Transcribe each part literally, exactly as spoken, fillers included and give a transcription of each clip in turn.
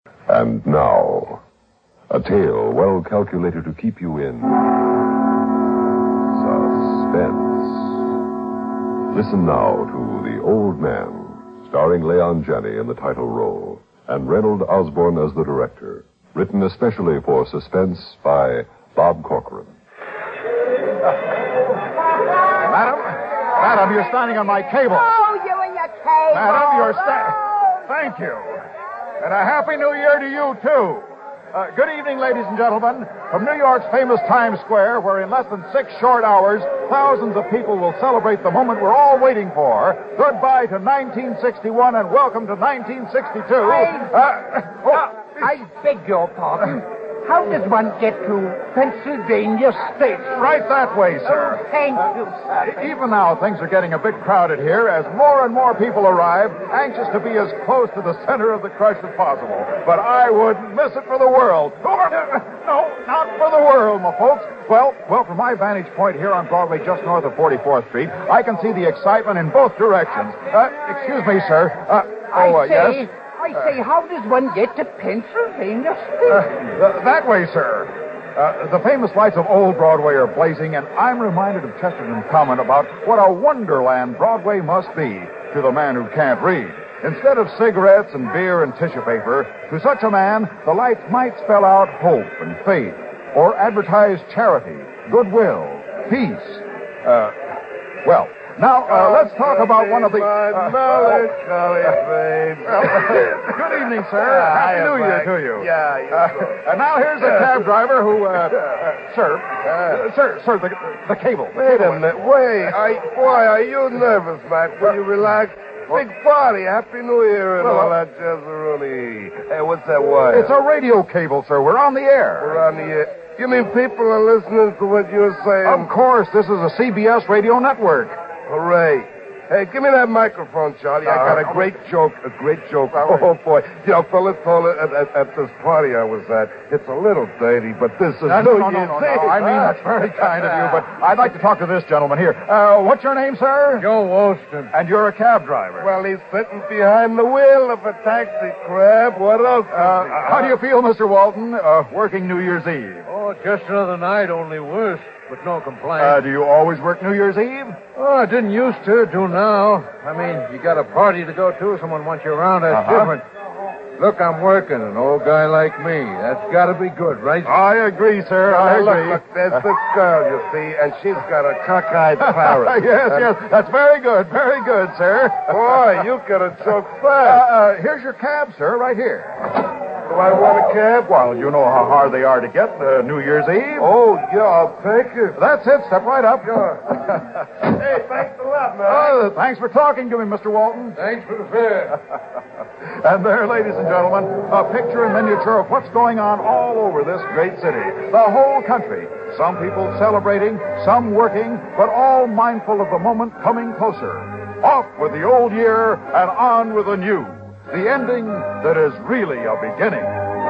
And now, a tale well calculated to keep you in suspense. Listen now to The Old Man, starring Leon Janney in the title role, and Reynold Osborne as the director. Written especially for Suspense by Bob Corcoran. Madam, Madam, you're standing on my cable. Oh, you and your cable. Madam, you're standing. Thank you. And a Happy New Year to you, too. Uh, good evening, ladies and gentlemen. From New York's famous Times Square, where in less than six short hours, thousands of people will celebrate the moment we're all waiting for. Goodbye to nineteen sixty-one and welcome to nineteen sixty-two. I, uh, oh, uh, I beg your pardon. How does one get to Pennsylvania State? Right that way, sir. Oh, thank you, sir. Even now, things are getting a bit crowded here as more and more people arrive, anxious to be as close to the center of the crush as possible. But I wouldn't miss it for the world. No, not for the world, my folks. Well, well, from my vantage point here on Broadway, just north of forty-fourth Street, I can see the excitement in both directions. Uh, excuse me, sir. Uh, oh, uh, I say, yes? I say, how does one get to Pennsylvania State? Uh, that way, sir. Uh, the famous lights of old Broadway are blazing, and I'm reminded of Chesterton's comment about what a wonderland Broadway must be to the man who can't read. Instead of cigarettes and beer and tissue paper, to such a man, the lights might spell out hope and faith, or advertise charity, goodwill, peace. Uh, well... Now, uh, let's talk about one of the... My uh, melancholy babe. Good evening, sir. Yeah, Happy New Year Frank. to you. Yeah, you uh, And now here's a cab driver who, uh, uh sir, uh, sir, sir, the, the cable. Wait a minute. Wait. I, boy, are you nervous, Mac? Will you relax? Big party. Happy New Year and Well, all that jazzeroni. Hey, what's that wire? It's a radio cable, sir. We're on the air. We're on the air. You mean people are listening to what you're saying? Of course. This is a C B S radio network. Hooray. Hey, give me that microphone, Charlie. I got a great joke, a great joke. Oh, boy. You know, fellas told it at, at, at this party I was at. It's a little dirty, but this is No, New no, no, Year's no, no. Eve. I mean, that's very kind of you, but I'd like to talk to this gentleman here. Uh, what's your name, sir? Joe Walston. And you're a cab driver. Well, he's sitting behind the wheel of a taxi, Crab. What else? Uh, how do you feel, Mister Walton, uh, working New Year's Eve? Oh, just another night, only worse, but no complaint. Uh, do you always work New Year's Eve? Oh, I didn't used to, do now. I mean, you got a party to go to, someone wants you around, that's Uh-huh. different. Look, I'm working, an old guy like me. That's got to be good, right? I agree, sir. I Hey, look, agree. look, there's this girl, you see, and she's got a cockeyed parrot. yes, And- yes. That's very good. Very good, sir. Boy, you got a joke Uh, fast. uh, here's your cab, sir, right here. Do I want a cab? Well, you know how hard they are to get uh, New Year's Eve. Oh, yeah, I'll take it. That's it. Step right up. Hey, thanks a lot, man. Oh, thanks for talking to me, Mister Walton. Thanks for the fare. And there, ladies and gentlemen, a picture in miniature of what's going on all over this great city. The whole country. Some people celebrating, some working, but all mindful of the moment coming closer. Off with the old year and on with the new. The ending that is really a beginning.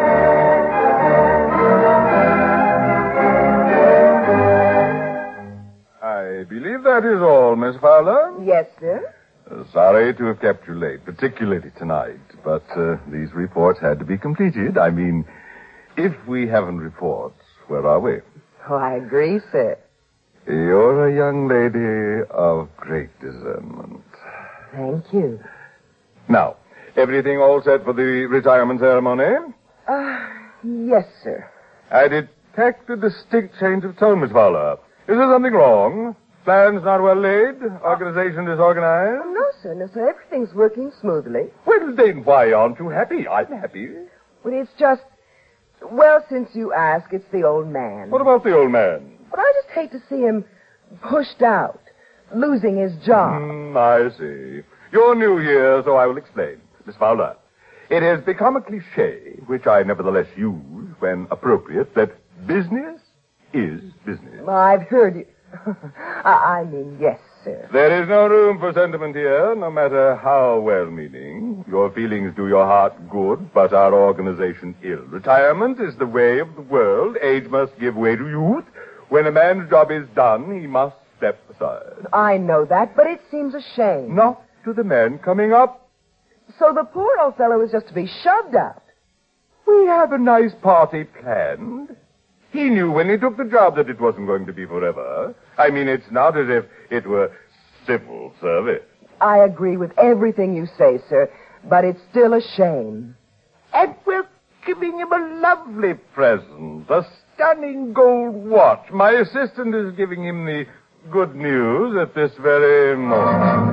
I believe that is all, Miss Fowler. Yes, sir. Uh, sorry to have kept you late, particularly tonight, but uh, these reports had to be completed. I mean, if we haven't reports, where are we? Oh, I agree, sir. You're a young lady of great discernment. Thank you. Now, everything all set for the retirement ceremony? Uh, yes, sir. I detect a distinct change of tone, Miss Fowler. Is there something wrong? Plans not well laid? Organization disorganized? No, sir, no, sir. Everything's working smoothly. Well, then why aren't you happy? I'm happy. But it's just, well, since you ask, it's the old man. What about the old man? But I just hate to see him pushed out, losing his job. Hmm, I see. You're new here, so I will explain. Miss Fowler, it has become a cliche, which I nevertheless use when appropriate, that business is business. Well, I've heard you. I I mean, yes, sir. There is no room for sentiment here, no matter how well-meaning. Your feelings do your heart good, but our organization ill. Retirement is the way of the world. Age must give way to youth. When a man's job is done, he must step aside. I know that, but it seems a shame. Not to the man coming up. So the poor old fellow is just to be shoved out. We have a nice party planned. He knew when he took the job that it wasn't going to be forever. I mean, it's not as if it were civil service. I agree with everything you say, sir, but it's still a shame. And we're giving him a lovely present, a stunning gold watch. My assistant is giving him the good news at this very moment.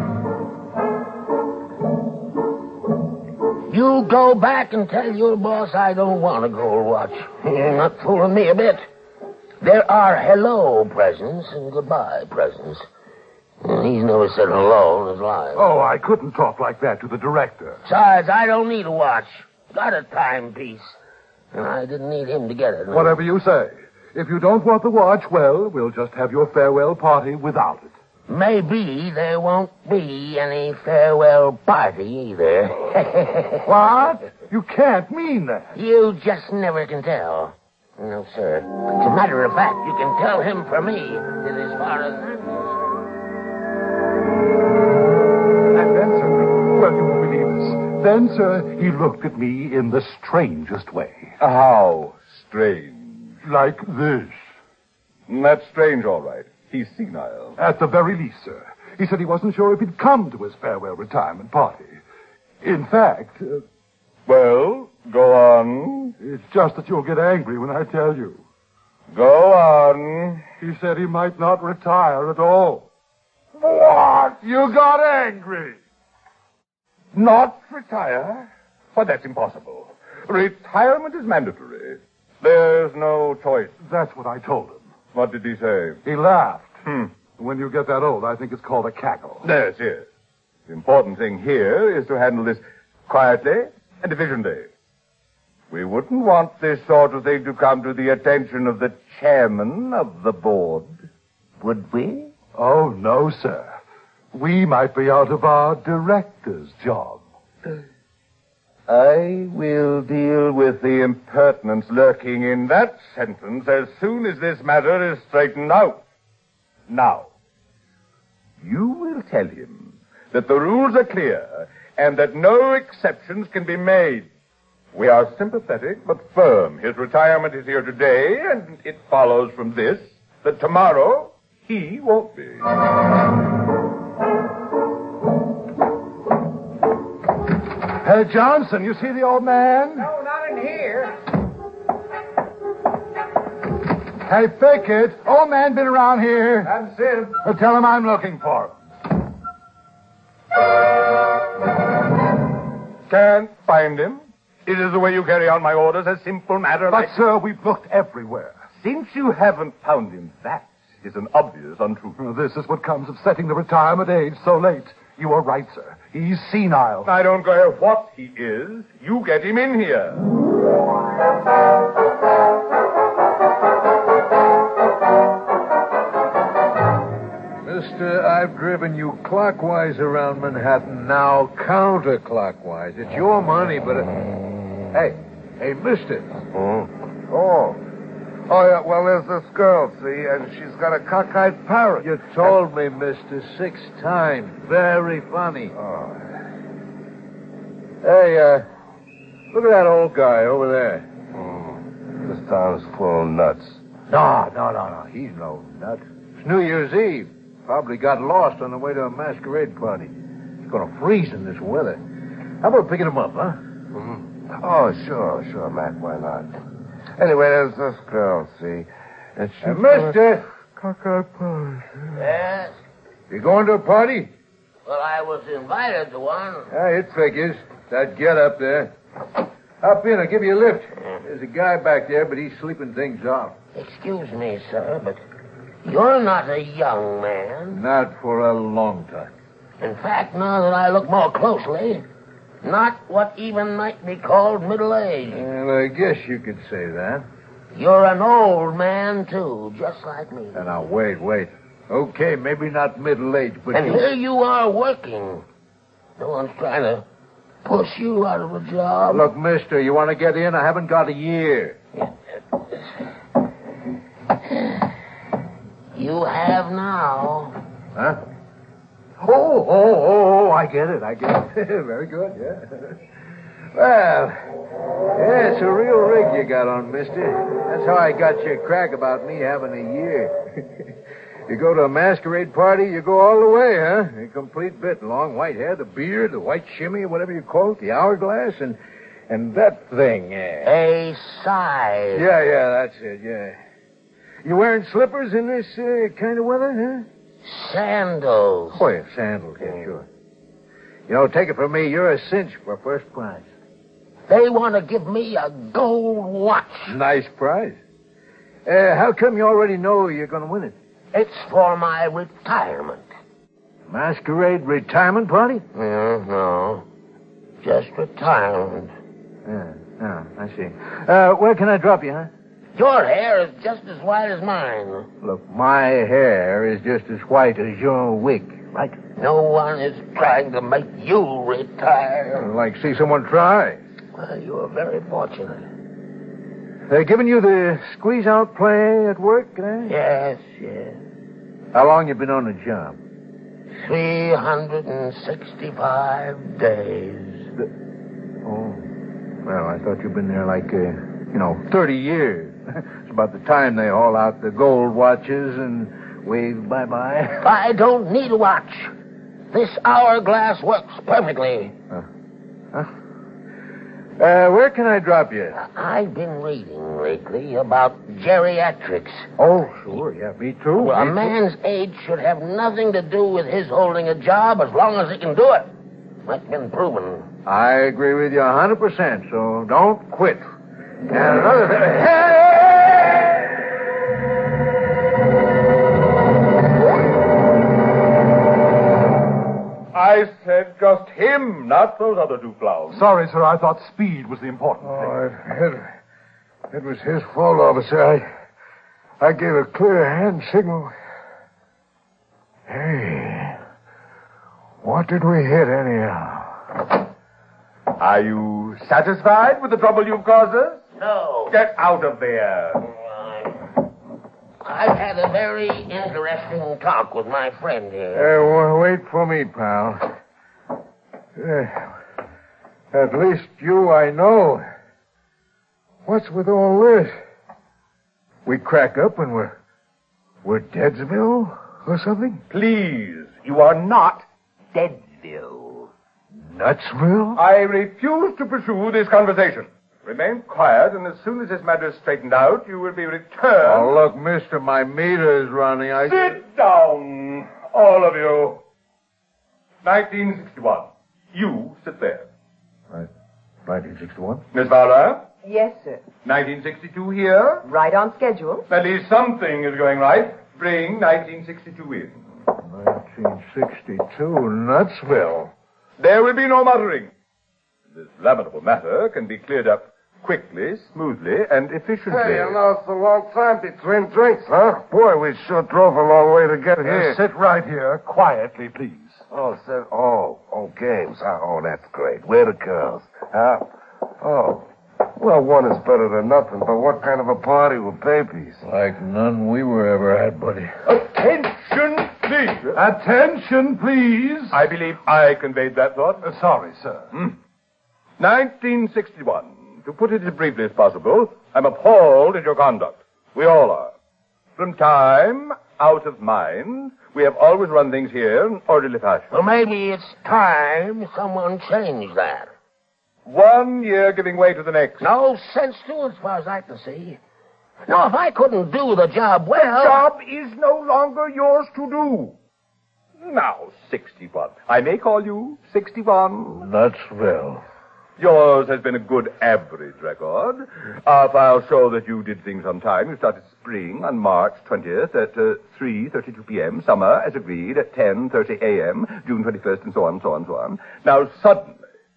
You go back and tell your boss I don't want a gold watch. You're not fooling me a bit. There are hello presents and goodbye presents. He's never said hello in his life. Oh, I couldn't talk like that to the director. Besides, I don't need a watch. Got a timepiece. And I didn't need him to get it. Whatever you say. If you don't want the watch, well, we'll just have your farewell party without it. Maybe there won't be any farewell party either. What? You can't mean that. You just never can tell. No, sir. As a matter of fact, you can tell him for me that as far as I'm concerned. And then, sir, well, you won't believe this. Then, sir, he looked at me in the strangest way. How strange. Like this. That's strange, all right. He's senile. At the very least, sir. He said he wasn't sure if he'd come to his farewell retirement party. In fact... Uh, well, go on. It's just that you'll get angry when I tell you. Go on. He said he might not retire at all. What? You got angry. Not retire? Well, that's impossible. Retirement is mandatory. There's no choice. That's what I told him. What did he say? He laughed. Hmm. When you get that old, I think it's called a cackle. Yes, yes. The important thing here is to handle this quietly and efficiently. We wouldn't want this sort of thing to come to the attention of the chairman of the board, would we? Oh, no, sir. We might be out of our director's job. I will deal with the impertinence lurking in that sentence as soon as this matter is straightened out. Now, you will tell him that the rules are clear and that no exceptions can be made. We are sympathetic but firm. His retirement is here today, and it follows from this that tomorrow he won't be. Hey, Johnson, you see the old man? No, not in here. Hey, Pickett, old man been around here. Haven't seen him. Well, tell him I'm looking for him. Can't find him. It is the way you carry on my orders, a simple matter But, like... sir, we've looked everywhere. Since you haven't found him, that is an obvious untruth. Well, this is what comes of setting the retirement age so late. You are right, sir. He's senile. I don't care what he is. You get him in here. Mister, I've driven you clockwise around Manhattan, now counterclockwise. It's your money, but... It... Hey, hey, mister. Oh. Oh. Oh, yeah, well, there's this girl, see, and she's got a cockeyed parrot. You told me, mister, six times. Very funny. Oh. Hey, uh, look at that old guy over there. Mm. This town's full of nuts. No, no, no, no. He's no nut. It's New Year's Eve. Probably got lost on the way to a masquerade party. He's going to freeze in this weather. How about picking him up, huh? Mm-hmm. Oh, sure, sure, Mac. Why not? Anyway, there's this girl, see, and she... Hey, mister! Cockeyed parrot. Yes? You going to a party? Well, I was invited to one. Yeah, it figures. That get up there. Hop in, I'll give you a lift. There's a guy back there, but he's sleeping things off. Excuse me, sir, but you're not a young man. Not for a long time. In fact, now that I look more closely, not what even might be called middle-aged. Well, I guess you could say that. You're an old man, too, just like me. And now, wait, wait. Okay, maybe not middle-aged, but... And you... here you are working. No one's trying to push you out of a job. Look, mister, you want to get in? I haven't got a year. You have now. Huh? Oh, oh, oh, oh, I get it, I get it. Very good, yeah. Well, Yeah, it's a real rig you got on, mister. That's how I got your crack about me having a year. You go to a masquerade party, you go all the way, huh? A complete bit. Long white hair, the beard, the white shimmy, whatever you call it, the hourglass, and and that thing. Yeah, A size. yeah, yeah that's it, yeah. You wearing slippers in this uh, kind of weather, huh? Sandals. Oh, yeah, sandals, yeah, sure. You know, take it from me, you're a cinch for first prize. They want to give me a gold watch. Nice prize. Uh, how come you already know you're going to win it? It's for my retirement. Masquerade retirement party? Yeah, no. Just retirement. Yeah, yeah, I see. Uh, where can I drop you, huh? Your hair is just as white as mine. Look, my hair is just as white as your wig, right? No one is trying to make you retire. I'd like to see someone try. Well, you are very fortunate. They're giving you the squeeze-out play at work, eh? Yes, yes. How long you been on the job? three hundred sixty-five days. Oh. Well, I thought you'd been there like, uh, you know, thirty years. It's about the time they haul out the gold watches and wave bye-bye. I don't need a watch. This hourglass works perfectly. Huh? Huh? Uh, where can I drop you? I've been reading lately about geriatrics. Oh, sure. Yeah, me too. Well, me a man's too. age should have nothing to do with his holding a job as long as he can do it. That's been proven. I agree with you one hundred percent, so don't quit. And another thing... Hey! I said just him, not those other two clowns. Sorry, sir. I thought speed was the important thing. Oh, it, it, it was his fault, officer. I, I gave a clear hand signal. Hey, what did we hit anyhow? Are you satisfied with the trouble you've caused us? No. Get out of there. I've had a very interesting talk with my friend here. Uh, w- wait for me, pal. Uh, at least you I know. What's with all this? We crack up and we're... We're Deadsville or something? Please, you are not Deadsville. Nutsville? I refuse to pursue this conversation. Remain quiet, and as soon as this matter is straightened out, you will be returned. Oh, look, mister, my meter is running. I... Sit down, all of you. nineteen sixty-one. You sit there. Right. nineteen sixty-one? Miss Fowler? Yes, sir. nineteen sixty-two here? Right on schedule. At least something is going right. Bring nineteen sixty-two in. nineteen sixty-two, Nutsville. There will be no muttering. This lamentable matter can be cleared up quickly, smoothly, and efficiently. Hey, you know, it's a long time between drinks, huh? Boy, we sure drove a long way to get here. Uh, sit right here, quietly, please. Oh, sir. Oh, oh, games. Huh? Oh, that's great. Where the girls? Huh? Oh. Well, one is better than nothing, but what kind of a party with babies? Like none we were ever had, buddy. Attention, please. Attention, please. I believe I conveyed that thought. Uh, sorry, sir. Hmm. nineteen sixty-one. To put it as briefly as possible, I'm appalled at your conduct. We all are. From time, out of mind, we have always run things here in orderly fashion. Well, maybe it's time someone changed that. One year giving way to the next. No sense to it, as far as I can see. No, if I couldn't do the job well... The job is no longer yours to do. Now, sixty-one. I may call you sixty-one. Nutsville. Yours has been a good average record. Our files show that you did things on time. You started spring on March twentieth at uh, three thirty-two p.m., summer, as agreed, at ten thirty a.m., June twenty-first, and so on, so on, so on. Now, suddenly,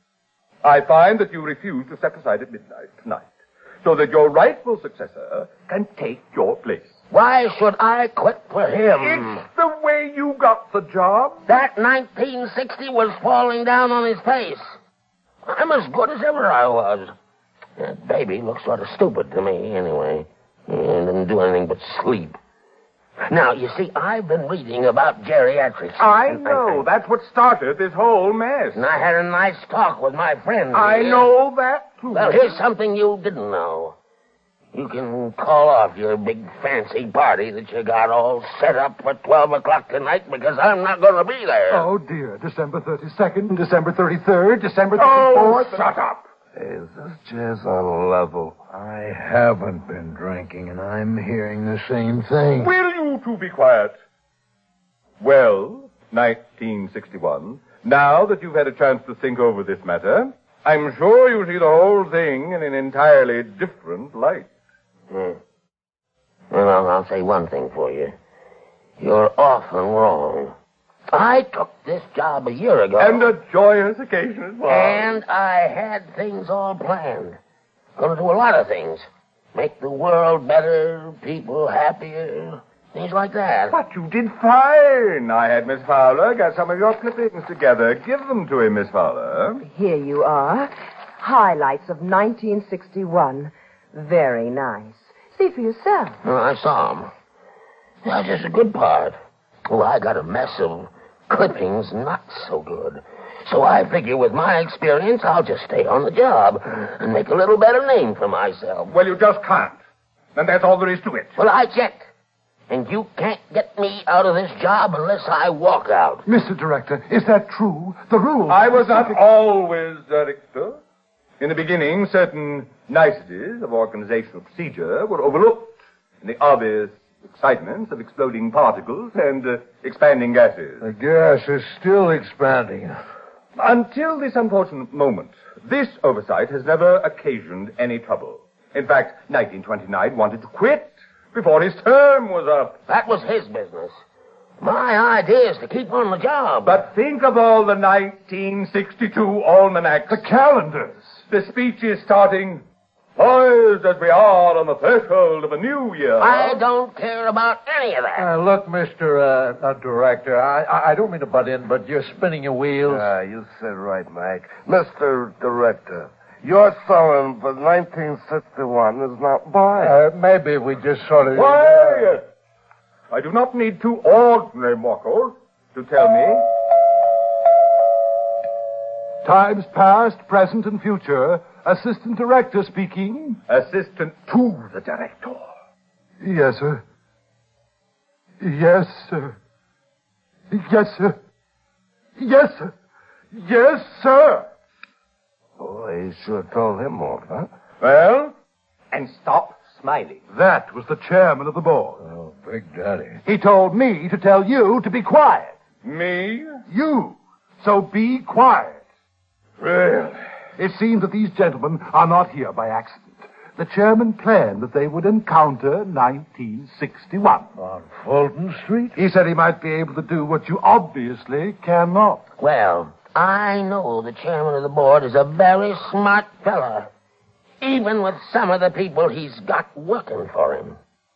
I find that you refuse to step aside at midnight tonight, so that your rightful successor can take your place. Why should I quit for him? It's the way you got the job. That nineteen sixty was falling down on his face. I'm as good as ever I was. That baby looks sort of stupid to me, anyway. He didn't do anything but sleep. Now, you see, I've been reading about geriatrics. I know. That's what started this whole mess. And I had a nice talk with my friend. I here. know that, too. Well, here's something you didn't know. You can call off your big fancy party that you got all set up for twelve o'clock tonight because I'm not going to be there. Oh, dear. December thirty-second, December thirty-third, December thirty-fourth. Oh, shut up. Is this jazz on level? I haven't been drinking, and I'm hearing the same thing. Will you two be quiet? Well, nineteen sixty-one, now that you've had a chance to think over this matter, I'm sure you see the whole thing in an entirely different light. Hmm. Well, I'll, I'll say one thing for you. You're often wrong. I took this job a year ago. And a joyous occasion as well. And I had things all planned. Gonna do a lot of things. Make the world better, people happier, things like that. But you did fine. I had Miss Fowler get some of your clippings together. Give them to him, Miss Fowler. Here you are. Highlights of nineteen sixty-one. Very nice. See for yourself. Well, I saw them. That's just a good part. Oh, I got a mess of clippings not so good. So I figure with my experience, I'll just stay on the job and make a little better name for myself. Well, you just can't. And that's all there is to it. Well, I checked. And you can't get me out of this job unless I walk out. Mister Director, is that true? The rules... I was not always director. In the beginning, certain niceties of organizational procedure were overlooked in the obvious excitements of exploding particles and uh, expanding gases. The gas is still expanding. Until this unfortunate moment, this oversight has never occasioned any trouble. In fact, nineteen twenty-nine wanted to quit before his term was up. That was his business. My idea is to keep on the job. But think of all the nineteen sixty-two almanacs. The calendars. The speeches starting, poised as we are on the threshold of a new year. I don't care about any of that. Uh, look, Mister Uh, uh, Director, I, I I don't mean to butt in, but you're spinning your wheels. Ah, you said right, Mike. Mister Director, your selling for nineteen sixty-one is not buying. Uh, maybe we just sort of... Quiet! I do not need two ordinary mortals to tell me. Times past, present, and future. Assistant Director speaking. Assistant to the Director. Yes, sir. Yes, sir. Yes, sir. Yes, sir. Yes, sir. Boy, he sure told him off, huh? Well, and stop smiling. That was the chairman of the board. Oh, Big Daddy. He told me to tell you to be quiet. Me? You. So be quiet. Really? It seems that these gentlemen are not here by accident. The chairman planned that they would encounter nineteen sixty-one. On Fulton Street? He said he might be able to do what you obviously cannot. Well, I know the chairman of the board is a very smart fella, even with some of the people he's got working for him.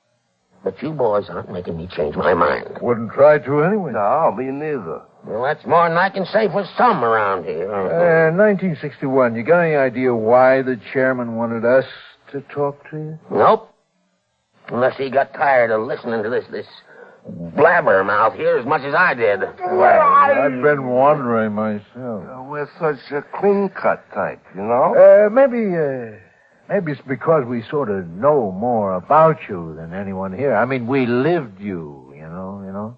But you boys aren't making me change my mind. Wouldn't try to anyway. No, me neither. Well, that's more than I can say for some around here. Uh, nineteen sixty-one, you got any idea why the chairman wanted us to talk to you? Nope. Unless he got tired of listening to this, this blabbermouth here as much as I did. Well, I've been wondering myself. Uh, we're such a clean-cut type, you know? Uh, maybe, uh, maybe it's because we sort of know more about you than anyone here. I mean, we lived you, you know, you know?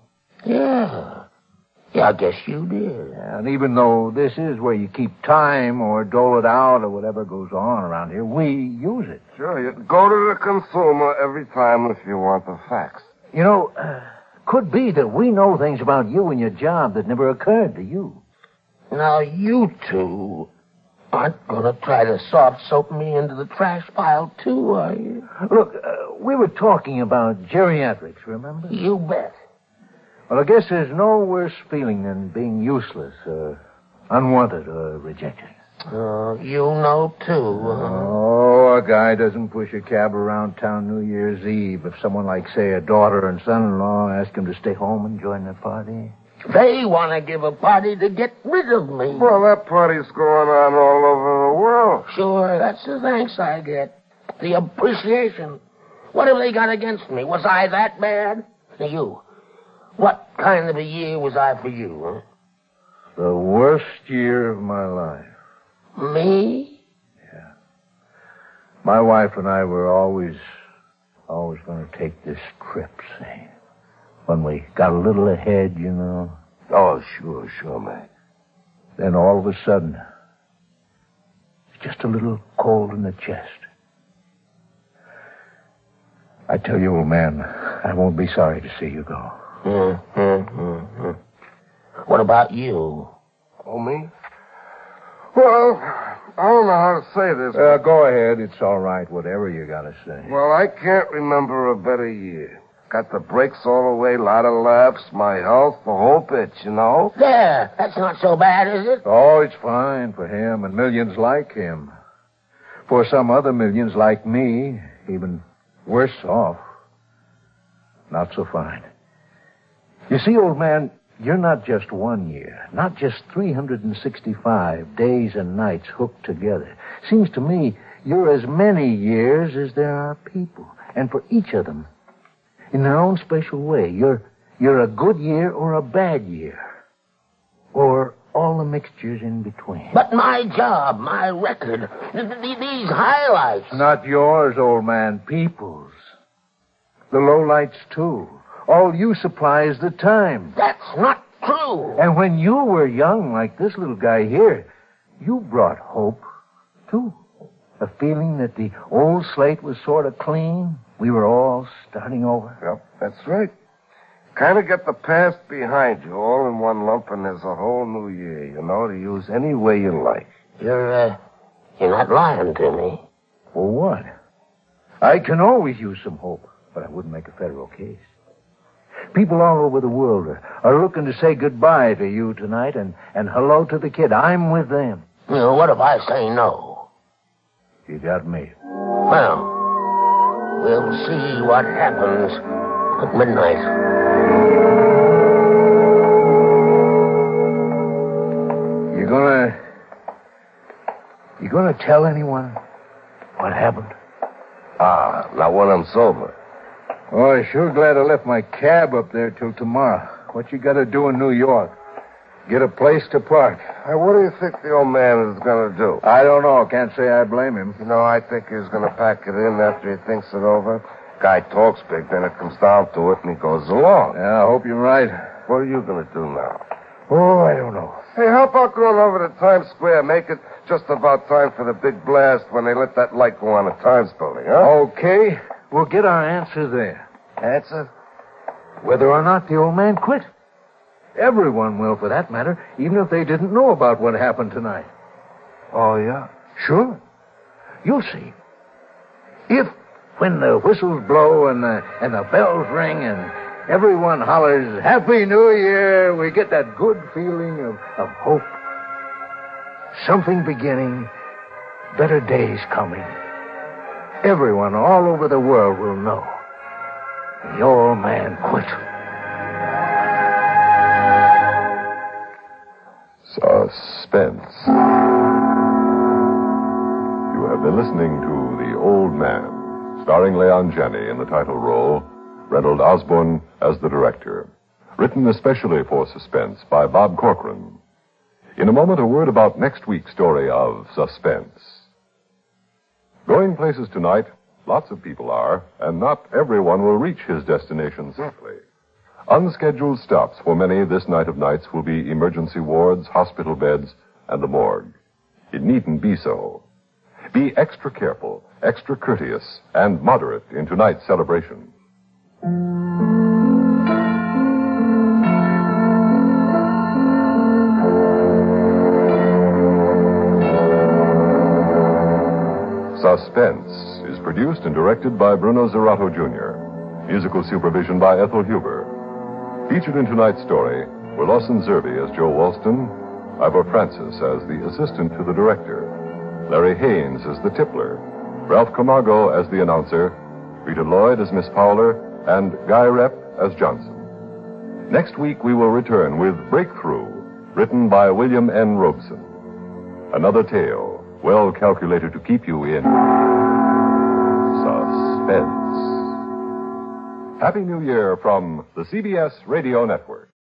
Yeah. Yeah, I guess you did. And even though this is where you keep time or dole it out or whatever goes on around here, we use it. Sure, you go to the consumer every time if you want the facts. You know, uh, could be that we know things about you and your job that never occurred to you. Now, you two aren't going to try to soft soap me into the trash pile, too, are you? Look, uh, we were talking about geriatrics, remember? You bet. Well, I guess there's no worse feeling than being useless, or unwanted, or rejected. Oh, you know, too. Huh? Oh, a guy doesn't push a cab around town New Year's Eve if someone like, say, a daughter and son-in-law ask him to stay home and join their party. They want to give a party to get rid of me. Well, that party's going on all over the world. Sure, that's the thanks I get. The appreciation. What have they got against me? Was I that bad? Now, you, what kind of a year was I for you, huh? The worst year of my life. Me? Yeah. My wife and I were always, always going to take this trip, see? When we got a little ahead, you know. Oh, sure, sure, Mac. Then all of a sudden, it's just a little cold in the chest. I tell you, old man, I won't be sorry to see you go. Mm, mm, mm, mm. What about you? Oh, me? Well, I don't know how to say this. Uh, go ahead. It's all right, whatever you got to say. Well, I can't remember a better year. Got the brakes all the way, a lot of laughs, my health, the whole bit, you know? There, that's not so bad, is it? Oh, it's fine for him and millions like him. For some other millions like me, even worse off, not so fine. You see, old man, you're not just one year, not just three hundred sixty-five days and nights hooked together. Seems to me you're as many years as there are people. And for each of them, in their own special way, you're you're a good year or a bad year. Or all the mixtures in between. But my job, my record, th- th- these highlights. Not yours, old man, people's. The lowlights, too. All you supply is the time. That's not true. And when you were young, like this little guy here, you brought hope, too. A feeling that the old slate was sort of clean. We were all starting over. Yep, that's right. Kind of get the past behind you, all in one lump, and there's a whole new year, you know, to use any way you like. You're, uh, you're not lying to me. For what? I can always use some hope, but I wouldn't make a federal case. People all over the world are, are looking to say goodbye to you tonight and, and hello to the kid. I'm with them. You know, what if I say no? You got me. Well, we'll see what happens at midnight. You gonna... You gonna tell anyone what happened? Ah, not when I'm sober. Oh, I'm sure glad I left my cab up there till tomorrow. What you gotta do in New York? Get a place to park. Hey, what do you think the old man is going to do? I don't know. Can't say I blame him. You know, I think he's going to pack it in after he thinks it over. Guy talks big, then it comes down to it, and he goes along. Yeah, I hope you're right. What are you going to do now? Oh, I don't know. Hey, how about going over to Times Square? Make it just about time for the big blast when they let that light go on at Times Building, huh? Okay. We'll get our answer there. Answer? Whether or not the old man quit. Everyone will, for that matter, even if they didn't know about what happened tonight. Oh, yeah? Sure. You'll see. If, when the whistles blow and the, and the bells ring and everyone hollers, Happy New Year, we get that good feeling of, of hope. Something beginning, better days coming. Everyone all over the world will know. The old man quit. Suspense. You have been listening to The Old Man, starring Leon Janney in the title role, Reynold Osborne as the director. Written especially for Suspense by Bob Corcoran. In a moment, a word about next week's story of Suspense. Going places tonight, lots of people are, and not everyone will reach his destination safely. Unscheduled stops for many this night of nights will be emergency wards, hospital beds, and the morgue. It needn't be so. Be extra careful, extra courteous, and moderate in tonight's celebration. Suspense is produced and directed by Bruno Zerato, Junior Musical supervision by Ethel Huber. Featured in tonight's story were Lawson Zerbe as Joe Walston, Ivor Francis as the assistant to the director, Larry Haynes as the tippler, Ralph Camargo as the announcer, Rita Lloyd as Miss Fowler, and Guy Rep as Johnson. Next week we will return with Breakthrough, written by William N. Robeson. Another tale well calculated to keep you in suspense. Happy New Year from the C B S Radio Network.